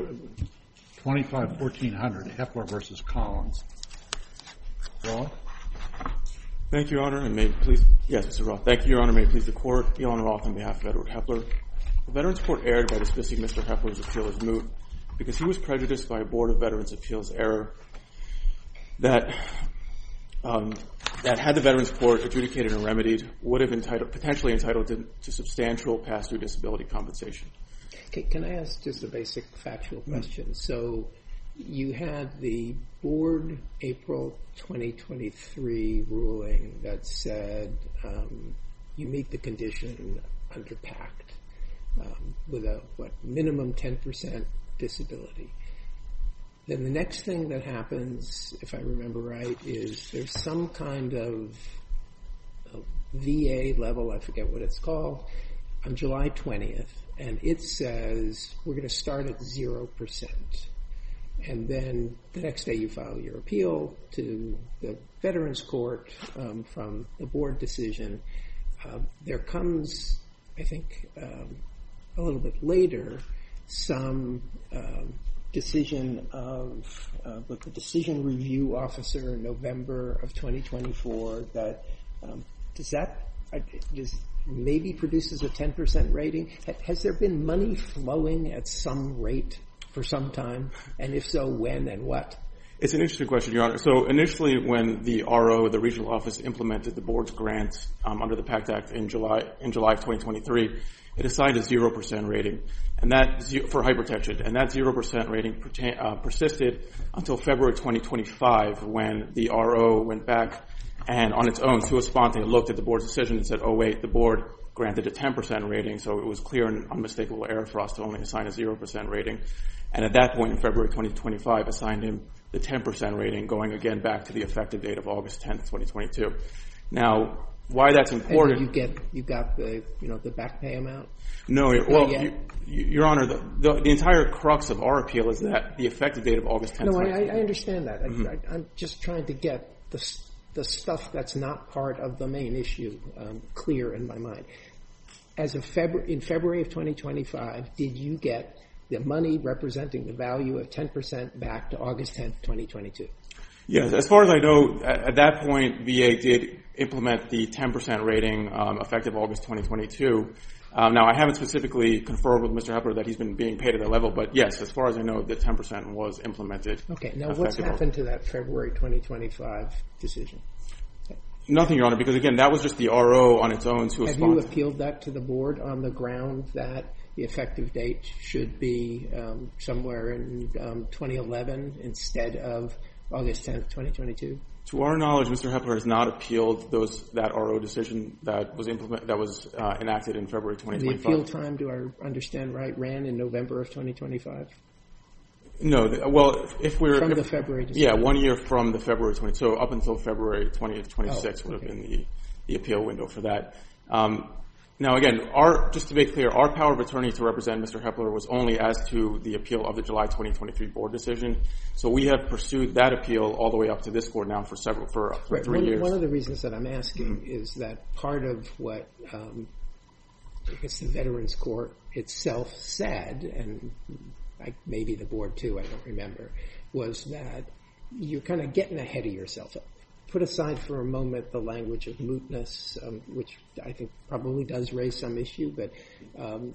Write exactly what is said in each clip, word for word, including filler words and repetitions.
twenty-five fourteen hundred, Hepler versus Collins. Roth? Thank you, Your Honor, and may it please, yes, Mister Roth. Thank you, Your Honor, may it please the Court. Elon Roth on behalf of Edward Hepler. The Veterans Court erred by dismissing Mister Hepler's appeal as moot because he was prejudiced by a Board of Veterans Appeals error that um, that had the Veterans Court adjudicated and remedied would have entitled, potentially entitled to, to substantial past-due disability compensation. Okay, can I ask just a basic factual question? Mm-hmm. So you had the board April twenty twenty-three ruling that said um, you meet the condition under PACT um, with a, what, minimum ten percent disability. Then the next thing that happens, if I remember right, is there's some kind of, of V A level, I forget what it's called, on July twentieth, and it says we're going to start at zero percent. And then the next day you file your appeal to the Veterans Court um, from the board decision. Uh, there comes, I think, um, a little bit later, some um, decision of uh, with the decision review officer in November of twenty twenty-four that um, does that uh, does maybe produces a ten percent rating. Has there been money flowing at some rate for some time? And if so, when and what? It's an interesting question, Your Honor. So initially when the R O, the regional office, implemented the board's grants um, under the PACT Act in July in July of twenty twenty-three, it assigned a zero percent rating, and that for hypertension, and that zero percent rating pertain, uh, persisted until February twenty twenty-five, when the R O went back and on its own, sua sponte, looked at the board's decision and said, oh wait, the board granted a ten percent rating, so it was clear and unmistakable error for us to only assign a zero percent rating. And at that point in February twenty twenty-five, assigned him the ten percent rating, going again back to the effective date of August tenth, twenty twenty-two. Now, why that's important? And you get you got the you know the back pay amount? No, well, you, Your Honor, the, the the entire crux of our appeal is that the effective date of August tenth. No, I, I understand that. Mm-hmm. I, I, I'm just trying to get the the stuff that's not part of the main issue um, clear in my mind. As of February, in February of twenty twenty-five, did you get the money representing the value of ten percent back to August tenth, twenty twenty-two? Yes. As far as I know, at, at that point, V A did implement the ten percent rating um, effective August twenty twenty-two. Um, now, I haven't specifically confirmed with Mister Hepler that he's been being paid at that level, but yes, as far as I know, the ten percent was implemented. Okay. Now, what's happened to that February twenty twenty-five decision? Nothing, Your Honor, because, again, that was just the R O on its own. To Have you appealed that to the board on the ground that the effective date should be um, somewhere in um, twenty eleven instead of August tenth, twenty twenty-two? To our knowledge, Mister Hepler has not appealed those that R O decision that was implement that was uh, enacted in February twenty twenty-five. The appeal time, do I understand right, ran in November of twenty twenty-five? No, the, well, if we're from if, the February decision. Yeah, one year from the February twentieth. So up until February twentieth, twenty-six oh, would okay. have been the, the appeal window for that. Um, now, again, our just to make clear, our power of attorney to represent Mister Hepler was only as to the appeal of the July twenty twenty-three board decision. So we have pursued that appeal all the way up to this court now for several for, for right. three one, years. One of the reasons that I'm asking mm-hmm. is that part of what um, I guess the Veterans Court itself said, and I, maybe the board too, I don't remember, was that you're kind of getting ahead of yourself. Put aside for a moment the language of mootness, um, which I think probably does raise some issue, but um,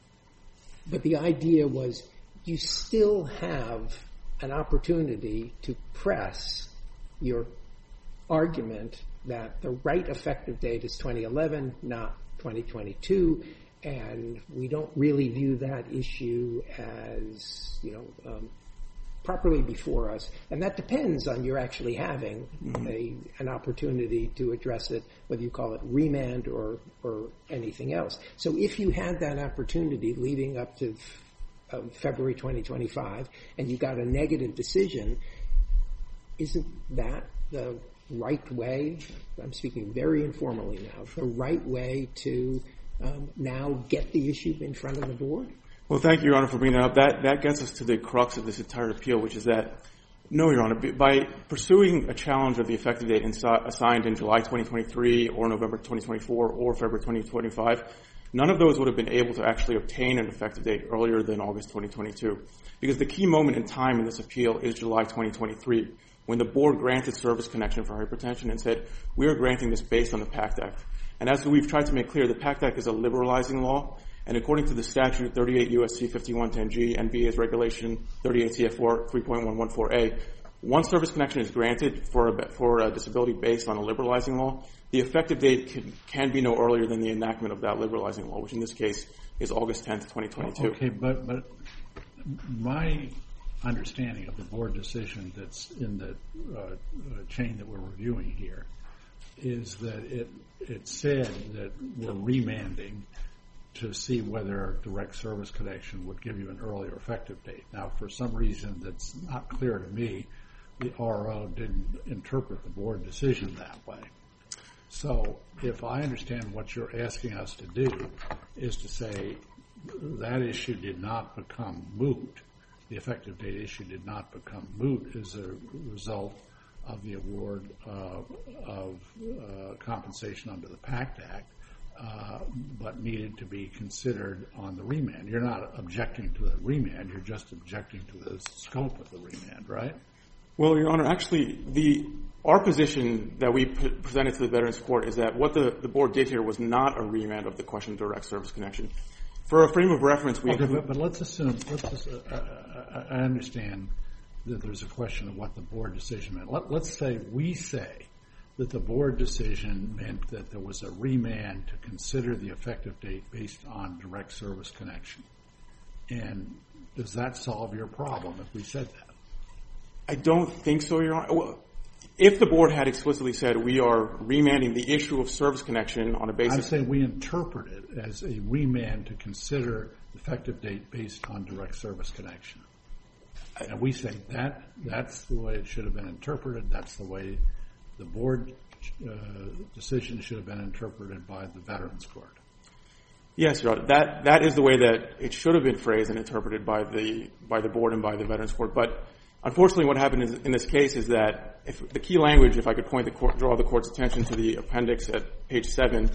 but the idea was you still have an opportunity to press your argument that the right effective date is twenty eleven, not twenty twenty-two, and we don't really view that issue as, you know, um, properly before us. And that depends on your actually having mm-hmm. a, an opportunity to address it, whether you call it remand or, or anything else. So if you had that opportunity leading up to um, February twenty twenty-five and you got a negative decision, isn't that the right way, I'm speaking very informally now, the right way to um, now get the issue in front of the board? Well, thank you, Your Honor, for bringing that up. That, that gets us to the crux of this entire appeal, which is that, no, Your Honor, by pursuing a challenge of the effective date insi- assigned in July twenty twenty-three or November twenty twenty-four or February twenty twenty-five, none of those would have been able to actually obtain an effective date earlier than August twenty twenty-two. Because the key moment in time in this appeal is July twenty twenty-three, when the board granted service connection for hypertension and said, we are granting this based on the PACT Act. And as we've tried to make clear, the PACT Act is a liberalizing law, and according to the statute thirty-eight U S C fifty-one ten G and B A's regulation thirty-eight C F R three point one one four A, once service connection is granted for a, for a disability based on a liberalizing law, the effective date can, can be no earlier than the enactment of that liberalizing law, which in this case is August tenth, twenty twenty-two. Okay, but, but my understanding of the board decision that's in the uh, uh, chain that we're reviewing here is that it it said that we're remanding to see whether direct service connection would give you an earlier effective date. Now, for some reason that's not clear to me, the R O didn't interpret the board decision that way. So if I understand what you're asking us to do is to say that issue did not become moot, the effective date issue did not become moot as a result of the award uh, of uh, compensation under the PACT Act, uh, but needed to be considered on the remand. You're not objecting to the remand, you're just objecting to the scope of the remand, right? Well, Your Honor, actually, the our position that we p- presented to the Veterans Court is that what the, the board did here was not a remand of the question of direct service connection. For a frame of reference, we okay, include... but, but let's assume, let's just, uh, uh, I understand that there's a question of what the board decision meant. Let, let's say we say that the board decision meant that there was a remand to consider the effective date based on direct service connection. And does that solve your problem if we said that? I don't think so, Your Honor. Well, if the board had explicitly said we are remanding the issue of service connection on a basis... I'm saying we interpret it as a remand to consider effective date based on direct service connection. And we say that that's the way it should have been interpreted. That's the way the board uh, decision should have been interpreted by the Veterans Court. Yes, Your Honor. That, that is the way that it should have been phrased and interpreted by the, by the board and by the Veterans Court. But unfortunately, what happened is, in this case is that if the key language, if I could point the court, draw the court's attention to the appendix at page seven,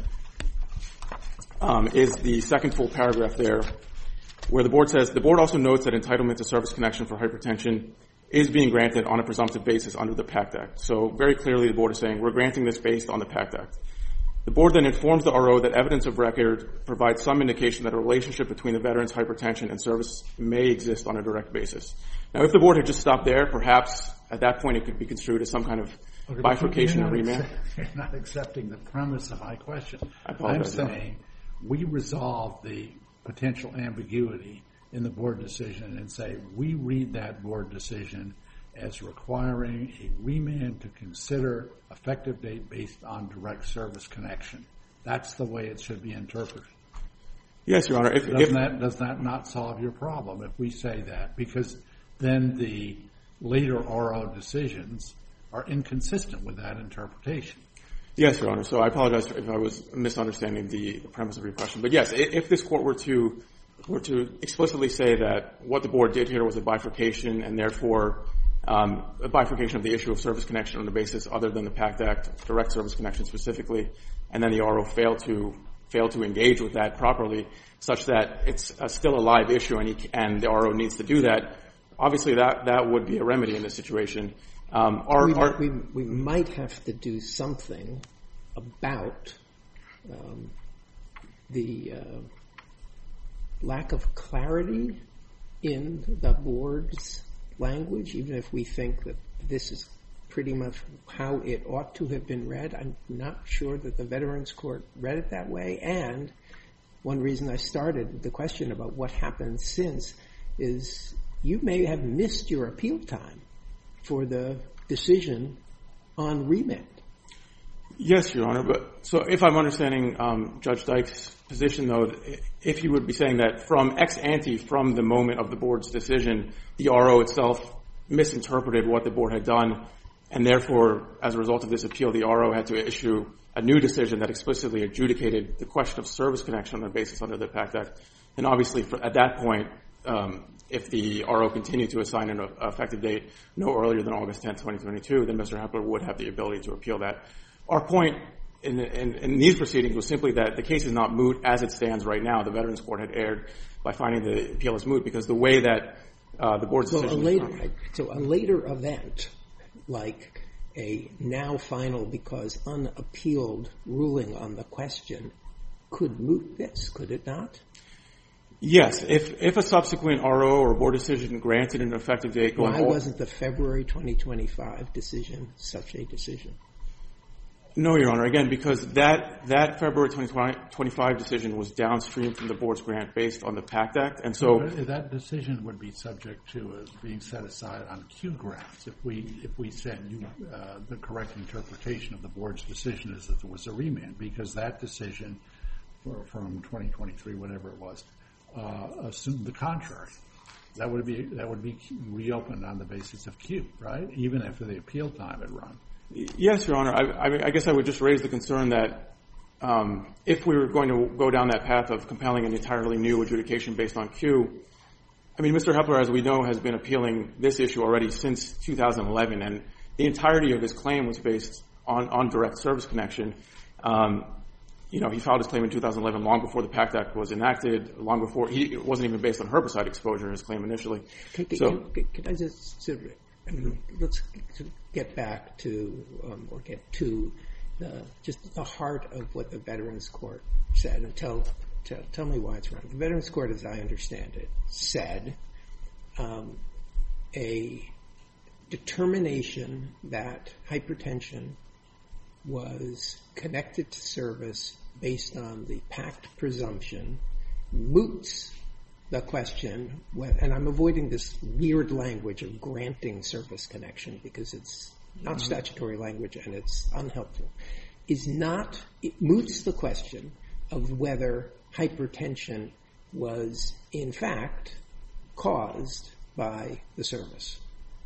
um, is the second full paragraph there, where the board says, the board also notes that entitlement to service connection for hypertension is being granted on a presumptive basis under the PACT Act. So very clearly the board is saying we're granting this based on the PACT Act. The board then informs the R O that evidence of record provides some indication that a relationship between the veteran's hypertension and service may exist on a direct basis. Now, if the board had just stopped there, perhaps at that point it could be construed as some kind of okay, bifurcation or remand. Accept, you're not accepting the premise of my question. I apologize. I'm saying we resolve the potential ambiguity in the board decision and say we read that board decision as requiring a remand to consider effective date based on direct service connection. That's the way it should be interpreted. Yes, Your Honor. If, Doesn't if, that, does that not solve your problem if we say that? Because then the later R O decisions are inconsistent with that interpretation. Yes, Your Honor. So I apologize if I was misunderstanding the, the premise of your question. But yes, if this court were to were to explicitly say that what the board did here was a bifurcation and therefore um, a bifurcation of the issue of service connection on the basis other than the PACT Act, direct service connection specifically, and then the R O failed to failed to engage with that properly, such that it's uh, still a live issue and, he, and the R O needs to do that, obviously that, that would be a remedy in this situation. Um, our, we, our, we, we might have to do something about um, the uh, lack of clarity in the board's language, even if we think that this is pretty much how it ought to have been read. I'm not sure that the Veterans Court read it that way. And one reason I started the question about what happened since is you may have missed your appeal time for the decision on remand. Yes, Your Honor. But so if I'm understanding um, Judge Dyke's position, though, if he would be saying that from ex ante, from the moment of the board's decision, the R O itself misinterpreted what the board had done, and therefore, as a result of this appeal, the R O had to issue a new decision that explicitly adjudicated the question of service connection on the basis under the PACT Act. And obviously, for, at that point, um, if the R O continued to assign an effective date no earlier than August tenth, twenty twenty-two, then Mister Hepler would have the ability to appeal that. Our point in, in, in these proceedings was simply that the case is not moot as it stands right now. The Veterans Court had erred by finding the appeal as moot because the way that uh, the board's so decision a later, so a later event, like a now final because unappealed ruling on the question, could moot this, could it not? Yes. If if a subsequent R O or board decision granted an effective date going Why forward. wasn't the February twenty twenty-five decision such a decision? No, Your Honor. Again, because that that February twenty twenty-five decision was downstream from the board's grant based on the PACT Act, and so that decision would be subject to uh, being set aside on Q grounds. If we if we said you uh, the correct interpretation of the board's decision is that there was a remand, because that decision for, from twenty twenty-three, whatever it was, uh, assumed the contrary. That would be that would be reopened on the basis of Q, right? Even after the appeal time had run. Yes, Your Honor. I, I, I guess I would just raise the concern that um, if we were going to go down that path of compelling an entirely new adjudication based on Q, I mean, Mister Hepler, as we know, has been appealing this issue already since two thousand eleven, and the entirety of his claim was based on, on direct service connection. Um, you know, he filed his claim in two thousand eleven long before the PACT Act was enacted, long before he it wasn't even based on herbicide exposure, his claim initially. Can, can, so, can, can I just sort of, I mean, let's get back to, um, or get to the, just the heart of what the Veterans Court said, and tell, tell, tell me why it's wrong. The Veterans Court, as I understand it, said um, a determination that hypertension was connected to service based on the PACT presumption moots the question, and I'm avoiding this weird language of granting service connection because it's not mm-hmm. statutory language and it's unhelpful, is not, it moots the question of whether hypertension was in fact caused by the service.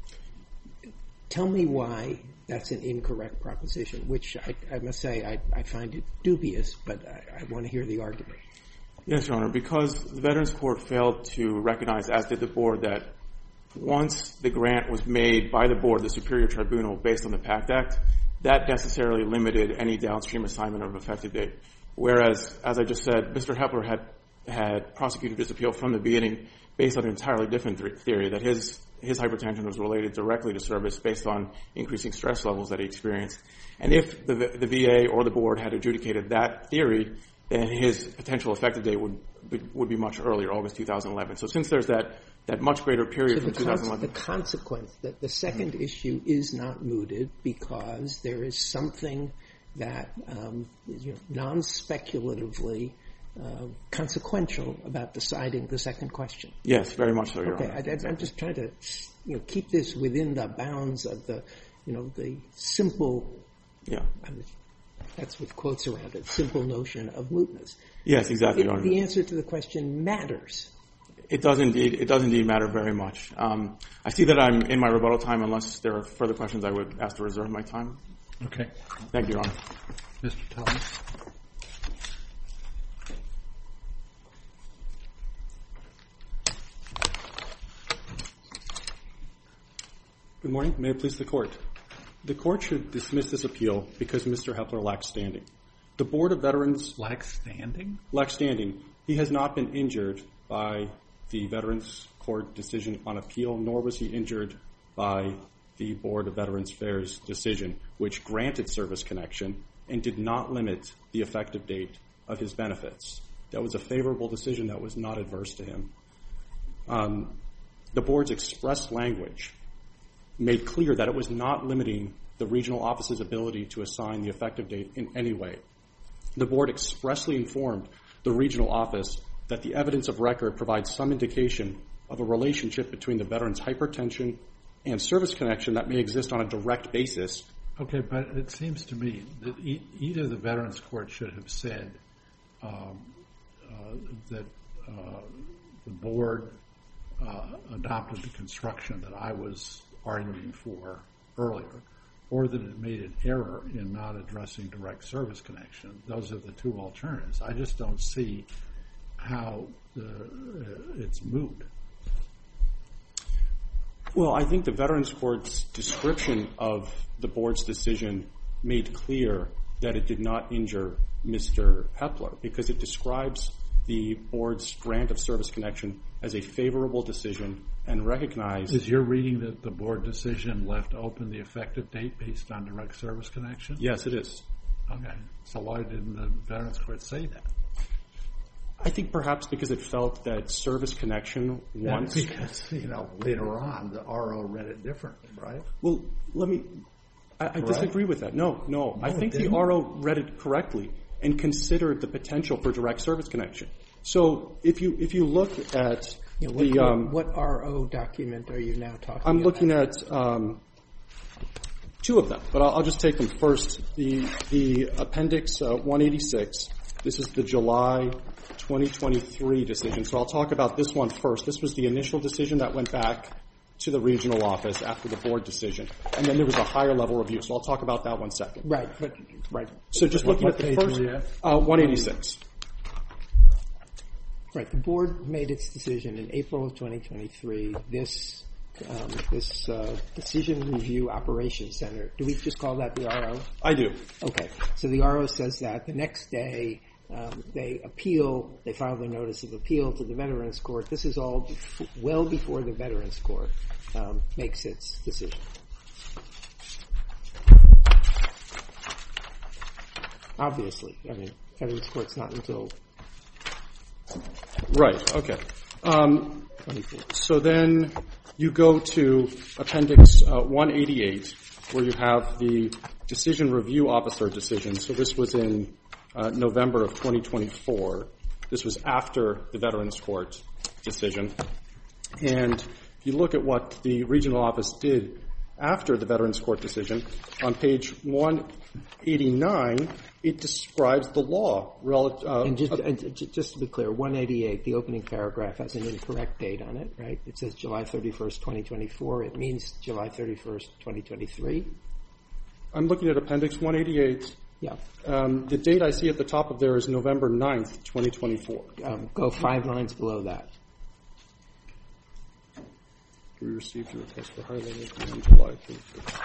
Tell me why that's an incorrect proposition, which I, I must say I, I find it dubious, but I, I want to hear the argument. Yes, Your Honor, because the Veterans Court failed to recognize, as did the board, that once the grant was made by the board, the Superior Tribunal, based on the PACT Act, that necessarily limited any downstream assignment of effective date. Whereas, as I just said, Mister Hepler had had prosecuted this appeal from the beginning based on an entirely different th- theory, that his his hypertension was related directly to service based on increasing stress levels that he experienced. And if the, the V A or the board had adjudicated that theory, then his potential effective date would be, would be much earlier, August two thousand eleven. So since there's that, that much greater period so from the two thousand eleven. Cons- the consequence, that the second mm-hmm. issue is not mooted because there is something that um, you know, non-speculatively uh, consequential about deciding the second question. Yes, very much so, Your okay, Honor. I, I'm just trying to you know, keep this within the bounds of the, you know, the simple, yeah. I mean, that's with quotes around it, simple notion of mootness. Yes, exactly, it, Your Honor. The answer to the question matters. It does indeed. It does indeed matter very much. Um, I see that I'm in my rebuttal time. Unless there are further questions, I would ask to reserve my time. Okay. Thank you, Your Honor. Mister Thomas. Good morning. May it please the Court. The Court should dismiss this appeal because Mister Hepler lacks standing. The Board of Veterans... Lacks standing? Lacks standing. He has not been injured by the Veterans Court decision on appeal, nor was he injured by the Board of Veterans Affairs decision, which granted service connection and did not limit the effective date of his benefits. That was a favorable decision that was not adverse to him. Um, the Board's express language made clear that it was not limiting the regional office's ability to assign the effective date in any way. The Board expressly informed the regional office that the evidence of record provides some indication of a relationship between the veteran's hypertension and service connection that may exist on a direct basis. Okay, but it seems to me that e- either the Veterans Court should have said um, uh, that uh, the Board uh, adopted the construction that I was arguing for earlier, or that it made an error in not addressing direct service connection. Those are the two alternatives. I just don't see how the, uh, it's moot. Well, I think the Veterans Court's description of the Board's decision made clear that it did not injure Mister Hepler because it describes the board's grant of service connection as a favorable decision and recognized... Is your reading that the board decision left open the effective date based on direct service connection? Yes, it is. Okay. So why didn't the Veterans Court say that? I think perhaps because it felt that service connection once... Yeah, because, you know, later on, the R O read it differently, right? Well, let me... I, I disagree with that. No, no. no I think the R O read it correctly and considered the potential for direct service connection. So if you if you look at yeah, what, the... Um, what R O document are you now talking I'm about? looking at um, two of them, but I'll, I'll just take them first. The, the Appendix uh, one eighty-six, this is the July twenty twenty-three decision. So I'll talk about this one first. This was the initial decision that went back to the regional office after the board decision. And then there was a higher level review. So I'll talk about that one second. Right, but right. So just What- looking what at the page first, were you at? uh, one eighty-six. Right. The board made its decision in April of twenty twenty-three. This um, this uh, Decision Review Operations Center, do we just call that the R O? I do. Okay. So the R O says that. The next day, um, they appeal, they file their notice of appeal to the Veterans Court. This is all bef- well before the Veterans Court um, makes its decision. Obviously. I mean, Veterans Court's not until Right, okay. Um, twenty-four. so then you go to Appendix uh, one eighty-eight, where you have the Decision Review Officer decision. So this was in uh, November of twenty twenty-four. This was after the Veterans Court decision. And if you look at what the regional office did after the Veterans Court decision, on page one eighty-nine, it describes the law. Rel- uh, And just, and j- just to be clear, one eighty-eight, the opening paragraph has an incorrect date on it, right? It says July thirty-first, twenty twenty-four. It means July thirty-first, twenty twenty-three. I'm looking at Appendix one eighty-eight. Yeah. Um, the date I see at the top of there is November ninth, twenty twenty-four. Um, go five lines below that. We received your request for higher level on July thirty-first.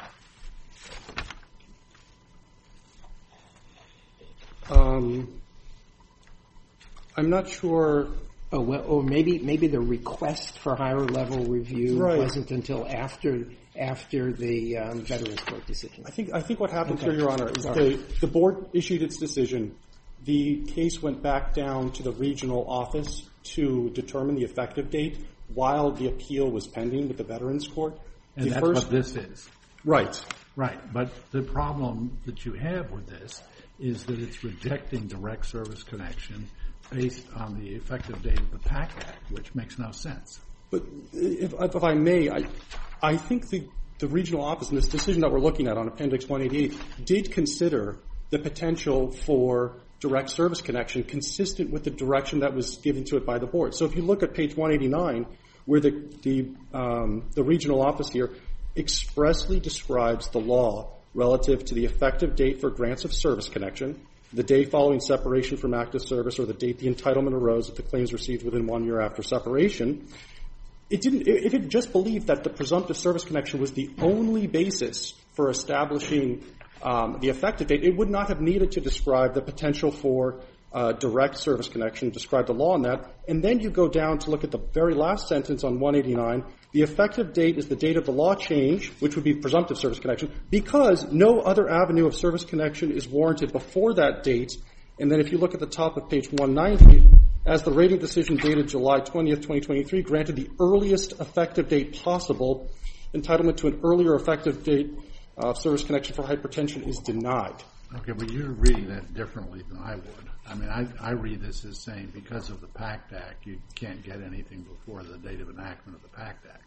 Um, I'm not sure. Oh, well, or maybe maybe the request for higher level review Right. wasn't until after after the um, Veterans Court decision. I think I think what happened Okay. here, Your Honor, is Sorry. the the board issued its decision. The case went back down to the regional office to determine the effective date while the appeal was pending with the Veterans Court. And the that's first, what this is. right. Right. But the problem that you have with this is that it's rejecting direct service connection based on the effective date of the PACT Act, which makes no sense. But if, if I may, I, I think the, the regional office in this decision that we're looking at on Appendix one eighty-eight did consider the potential for direct service connection consistent with the direction that was given to it by the board. So if you look at page one eighty-nine, where the, the, um, the regional office here expressly describes the law relative to the effective date for grants of service connection, the day following separation from active service, or the date the entitlement arose if the claims received within one year after separation. It didn't, if it just believed that the presumptive service connection was the only basis for establishing um, the effective date, it would not have needed to describe the potential for uh, direct service connection, describe the law on that. And then you go down to look at the very last sentence on one eighty-nine. The effective date is the date of the law change, which would be presumptive service connection, because no other avenue of service connection is warranted before that date. And then if you look at the top of page one ninety, as the rating decision dated July twentieth, twenty twenty-three, granted the earliest effective date possible, entitlement to an earlier effective date of service connection for hypertension is denied. Okay, but you're reading that differently than I would. I mean, I, I read this as saying because of the PACT Act, you can't get anything before the date of enactment of the PACT Act.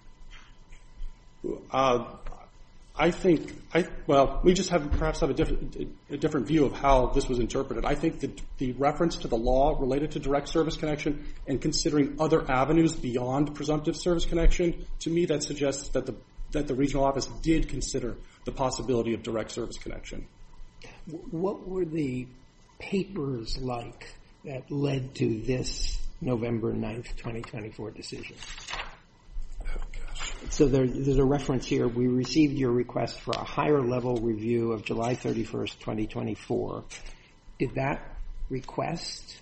Uh, I think, I, well, we just have perhaps have a different, a different view of how this was interpreted. I think that the reference to the law related to direct service connection and considering other avenues beyond presumptive service connection, to me that suggests that the, that the regional office did consider the possibility of direct service connection. What were the papers like that led to this November ninth, twenty twenty-four decision? Oh, gosh. So there, there's a reference here. We received your request for a higher level review of July thirty-first, twenty twenty-four. Did that request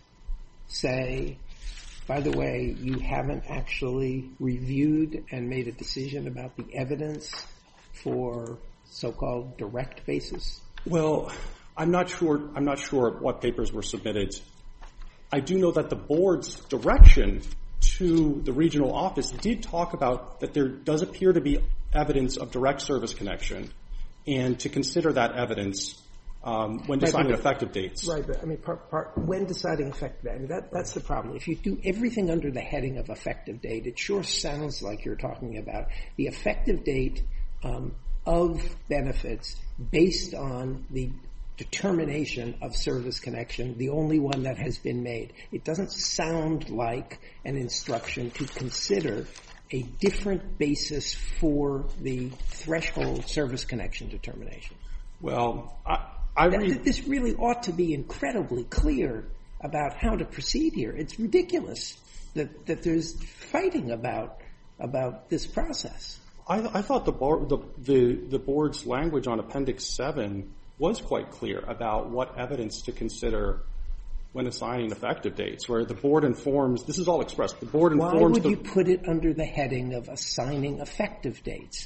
say, by the way, you haven't actually reviewed and made a decision about the evidence for so-called direct basis? Well, I'm not sure. I'm not sure what papers were submitted. I do know that the board's direction to the regional office did talk about that there does appear to be evidence of direct service connection, and to consider that evidence um, when deciding right, effective dates. Right, but I mean, part, part, when deciding effective date, I mean, that, that's the problem. If you do everything under the heading of effective date, it sure sounds like you're talking about the effective date um, of benefits based on the determination of service connection, the only one that has been made. It doesn't sound like an instruction to consider a different basis for the threshold service connection determination. Well, I, I read... This really ought to be incredibly clear about how to proceed here. It's ridiculous that, that there's fighting about, about this process. I, I thought the, bar, the, the, the board's language on Appendix seven was quite clear about what evidence to consider when assigning effective dates, where the board informs, this is all expressed, the board informs... Why would the, you put it under the heading of assigning effective dates?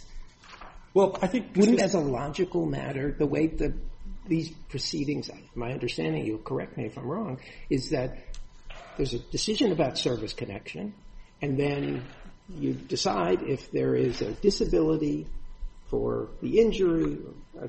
Well, I think... Wouldn't, as a logical matter, the way the, these proceedings, my understanding, you'll correct me if I'm wrong, is that there's a decision about service connection, and then you decide if there is a disability for the injury,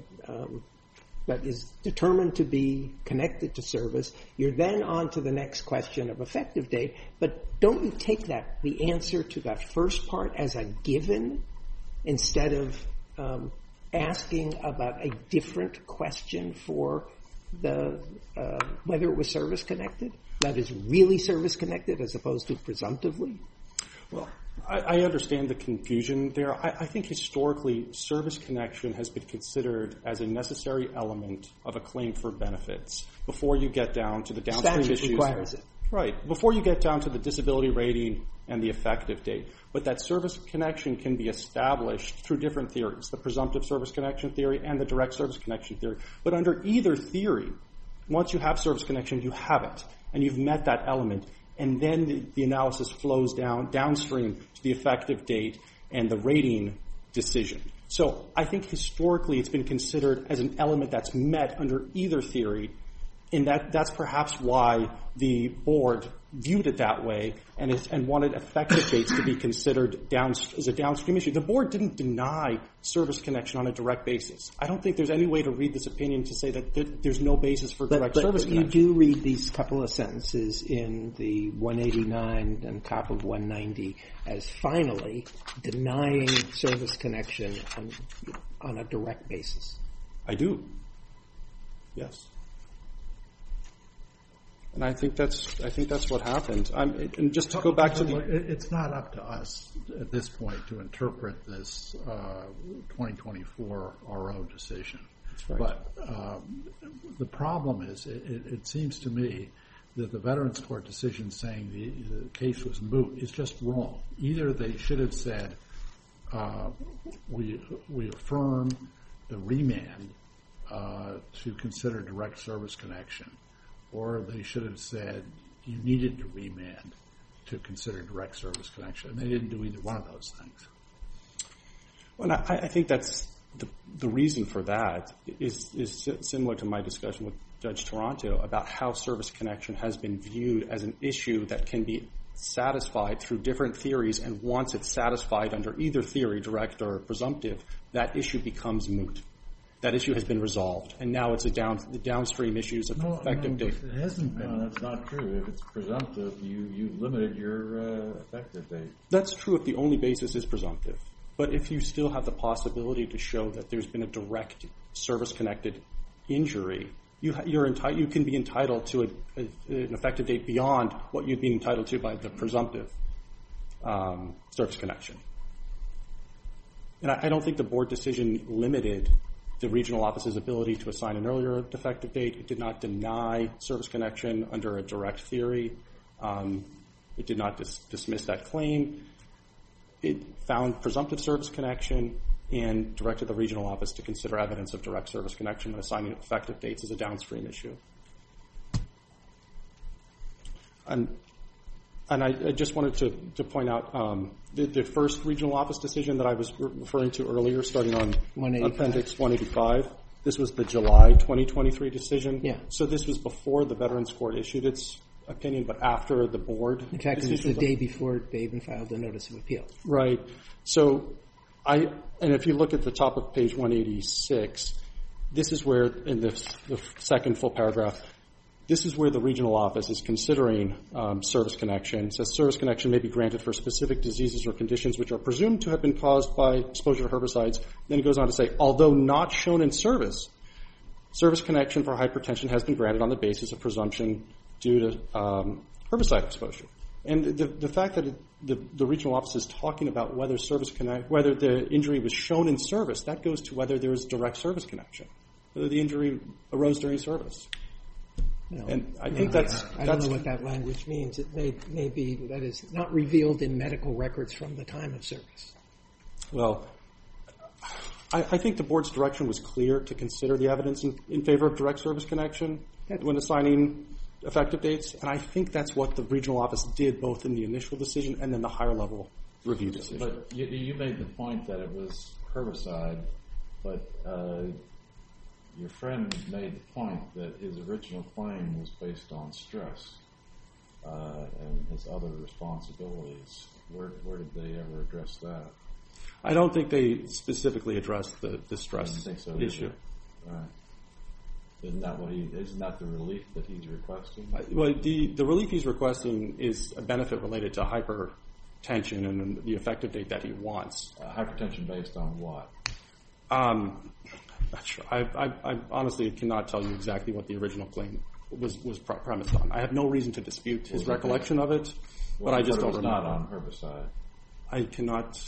um, that is determined to be connected to service. You're then on to the next question of effective date, but don't you take that, the answer to that first part, as a given instead of um, asking about a different question for the uh, whether it was service connected, that is really service connected as opposed to presumptively? Well, I, I understand the confusion there. I, I think historically service connection has been considered as a necessary element of a claim for benefits before you get down to the downstream Statute issues. Requires it. Right. Before you get down to the disability rating and the effective date. But that service connection can be established through different theories, the presumptive service connection theory and the direct service connection theory. But under either theory, once you have service connection, you have it, and you've met that element. And then the, the analysis flows down downstream to the effective date and the rating decision. So I think historically it's been considered as an element that's met under either theory, and that, that's perhaps why the board viewed it that way and, it, and wanted effective dates to be considered down, as a downstream issue. The board didn't deny service connection on a direct basis. I don't think there's any way to read this opinion to say that th- there's no basis for but, direct but service you connection. do read these couple of sentences in the one eighty-nine and top of one ninety as finally denying service connection on, on a direct basis. I do. Yes. And I think that's I think that's what happened. I'm, and just to go back to the, it's not up to us at this point to interpret this uh, twenty twenty-four R O decision. That's right. But um, the problem is, it, it, it seems to me that the Veterans Court decision saying the, the case was moot is just wrong. Either they should have said uh, we we affirm the remand uh, to consider direct service connection, or they should have said you needed to remand to consider direct service connection. And they didn't do either one of those things. Well, I, I think that's the, the reason for that is, is similar to my discussion with Judge Toronto about how service connection has been viewed as an issue that can be satisfied through different theories, and once it's satisfied under either theory, direct or presumptive, that issue becomes moot. That issue has been resolved, and now it's a down the downstream issues of no, effective no, date. It hasn't been. No, that's not true. If it's presumptive, you you've limited your uh, effective date. That's true if the only basis is presumptive. But if you still have the possibility to show that there's been a direct service-connected injury, you ha- you're enti- you can be entitled to a, a, an effective date beyond what you'd be entitled to by the presumptive um, service connection. And I, I don't think the board decision limited the regional office's ability to assign an earlier effective date. It did not deny service connection under a direct theory. Um, it did not dis- dismiss that claim. it found presumptive service connection and directed the regional office to consider evidence of direct service connection when assigning effective dates as a downstream issue. And, and I, I just wanted to, to point out um, the, the first regional office decision that I was re- referring to earlier, starting on Appendix one eighty-five. This was the July twenty twenty-three decision. Yeah. So this was before the Veterans Court issued its opinion, but after the board. In fact, it was the day before they even filed the notice of appeal. Right. So I, and if you look at the top of page one eighty-six, this is where, in the, the second full paragraph, this is where the regional office is considering um, service connection. It says service connection may be granted for specific diseases or conditions which are presumed to have been caused by exposure to herbicides. Then it goes on to say, although not shown in service, service connection for hypertension has been granted on the basis of presumption due to um, herbicide exposure. And the, the fact that it, the, the regional office is talking about whether service connect, whether the injury was shown in service, that goes to whether there is direct service connection, whether the injury arose during service. No, and I no, think that's, I that's don't know what that language means. It may, may be that is not revealed in medical records from the time of service. Well, I, I think the board's direction was clear to consider the evidence in, in favor of direct service connection that's when assigning effective dates, and I think that's what the regional office did both in the initial decision and then the higher level review decision. But you, you made the point that it was herbicide, but uh, your friend made the point that his original claim was based on stress uh, and his other responsibilities. Where, where did they ever address that? I don't think they specifically addressed the, the stress I don't think so issue. Right. Isn't that what he? Isn't that the relief that he's requesting? Uh, well, the, the relief he's requesting is a benefit related to hypertension and the effective date that he wants. Uh, hypertension based on what? Um, not sure. I, I, I honestly cannot tell you exactly what the original claim was was pre- premised on. I have no reason to dispute his Was recollection it, of it, well, but I just it don't was remember. not on herbicide. I cannot.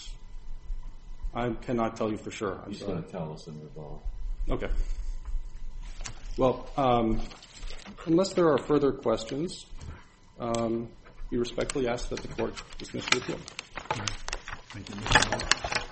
I cannot tell you for sure. I'm He's sorry. going to tell us in the ball. Okay. Well, um, unless there are further questions, um, we respectfully ask that the court dismiss the appeal. Thank you, Mister Hall.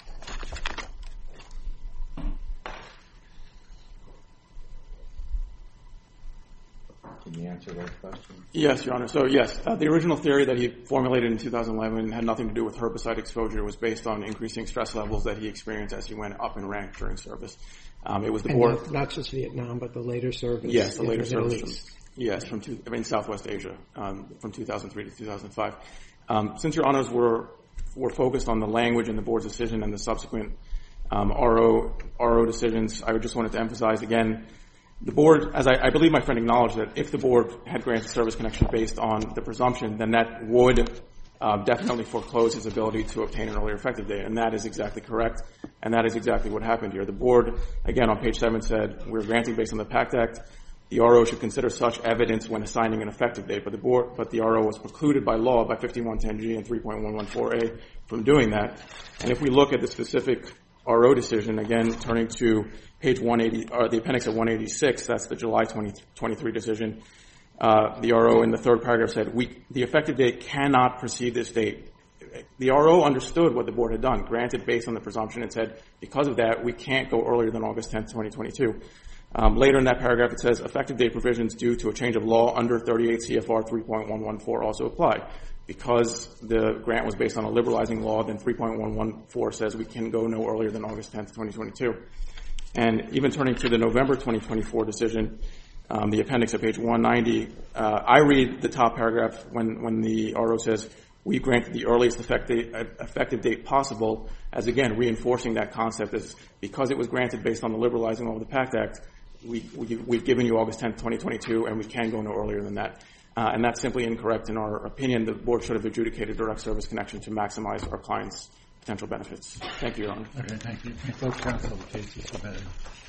Can you answer those questions? Yes, Your Honor. So, yes, uh, the original theory that he formulated in two thousand eleven had nothing to do with herbicide exposure. It was based on increasing stress levels that he experienced as he went up in rank during service. Um, it was the And board. not, not just Vietnam, but the later service. Yes, the in later Middle service. From, East. yes, from two, I mean Southwest Asia, um, from two thousand three to two thousand five. Um, since Your Honors were were focused on the language in the board's decision and the subsequent um, R O R O decisions, I just wanted to emphasize again. The board, as I, I believe my friend acknowledged, that if the board had granted service connection based on the presumption, then that would uh, definitely foreclose his ability to obtain an earlier effective date, and that is exactly correct, and that is exactly what happened here. The board, again, on page seven said, we're granting based on the PACT Act. The R O should consider such evidence when assigning an effective date, but the board, but the R O was precluded by law by fifty-one ten G and three point one one four A from doing that. And if we look at the specific R O decision, again, turning to page one eighty, or the appendix of one eighty-six, that's the July twenty twenty-three decision. Uh, the R O in the third paragraph said, we, the effective date cannot precede this date. The R O understood what the board had done, granted based on the presumption, and said, because of that, we can't go earlier than August tenth, twenty twenty-two. Um, later in that paragraph, it says, effective date provisions due to a change of law under thirty-eight C F R three point one one four also apply. Because the grant was based on a liberalizing law, then three point one one four says we can go no earlier than August tenth, twenty twenty-two. And even turning to the November twenty twenty-four decision, um, the appendix of page one ninety, uh, I read the top paragraph when, when the R O says, we granted the earliest effective, effective date possible, as again, reinforcing that concept as because it was granted based on the liberalizing law of the PACT Act, we, we, we've given you August tenth, twenty twenty-two, and we can go no earlier than that. Uh, and that's simply incorrect in our opinion. The board should have adjudicated direct service connection to maximize our clients' potential benefits. Thank you, Your Honor. Okay, thank you. Thank both counsel. The case is submitted.